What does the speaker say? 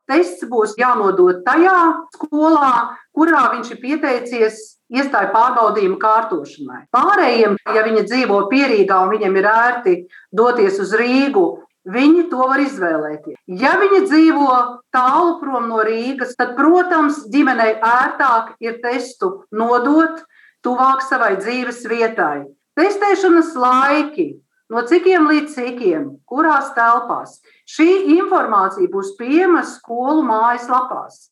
tests būs jānodod tajā skolā, kurā viņš ir pieteicies iestāju pārbaudījumu kārtošanai. Pārējiem, ja viņi dzīvo Pierīgā un viņiem ir ērti doties uz Rīgu, viņi to var izvēlēties. Ja viņi dzīvo tālu prom no Rīgas, tad, protams, ģimenei ērtāk ir testu nodot tuvāk savai dzīves vietai. Testēšanas laiki, no cikiem līdz cikiem, kurās telpās. Šī informācija būs pieejama skolu mājaslapās.